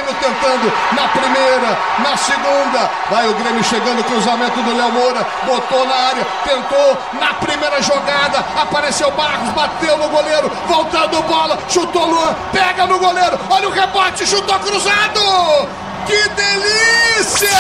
Grêmio tentando na primeira, na segunda. Vai o Grêmio chegando, cruzamento do Léo Moura. Botou na área, tentou na primeira jogada. Apareceu Barros, bateu no goleiro. Voltando bola, chutou Luan. Pega no goleiro, olha o rebote, chutou cruzado. Que delícia!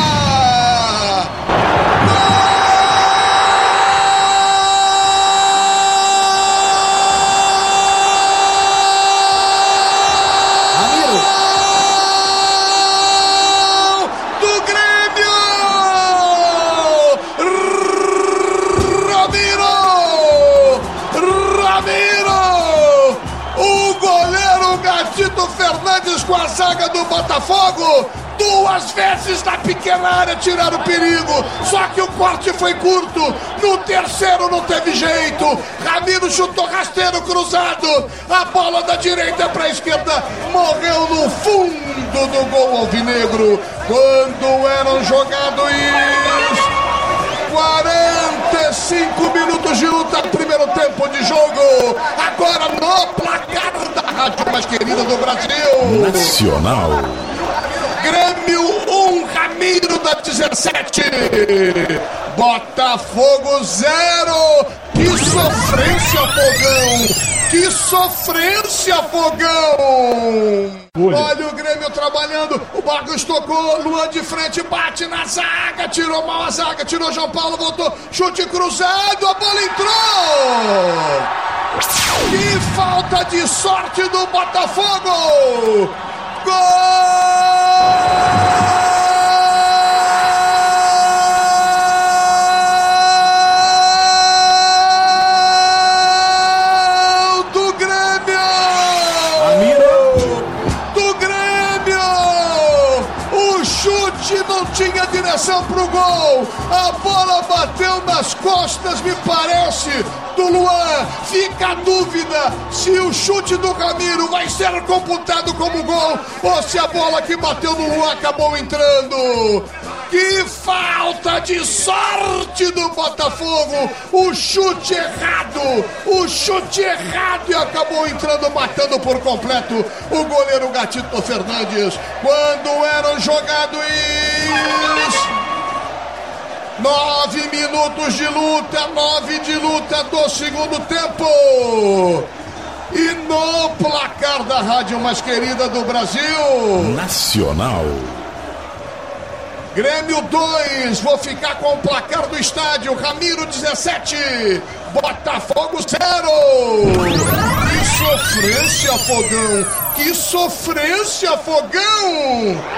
Fernandes com a zaga do Botafogo, duas vezes na pequena área tiraram o perigo, só que o corte foi curto, no terceiro não teve jeito, Ramiro chutou rasteiro cruzado, a bola da direita para a esquerda, morreu no fundo do gol alvinegro, quando eram jogados 45 minutos de luta, primeiro tempo de jogo, agora no placar da rádio mais querida do Brasil. Nacional. Grêmio 1, Ramiro da 17. Botafogo 0. Que sofrência, Fogão! Que sofrência, Fogão! Olha o Grêmio trabalhando, o Barros tocou, Luan de frente, bate na zaga, tirou mal a zaga, tirou João Paulo, voltou, chute cruzado, a bola entrou! Que falta de sorte do Botafogo! Gol! Não tinha direção pro gol, a bola bateu nas costas, me parece, do Luan. Fica a dúvida se o chute do Ramiro vai ser computado como gol ou se a bola que bateu no Luan acabou entrando. Que falta de sorte do Botafogo, o chute errado e acabou entrando, matando por completo o goleiro Gatito Fernandes. Quando eram jogados 9 minutos de luta, 9 de luta do segundo tempo. E no placar da rádio mais querida do Brasil, Nacional. Grêmio 2, vou ficar com o placar do estádio, Ramiro 17, Botafogo 0. Que sofrência, Fogão! Que sofrência, Fogão!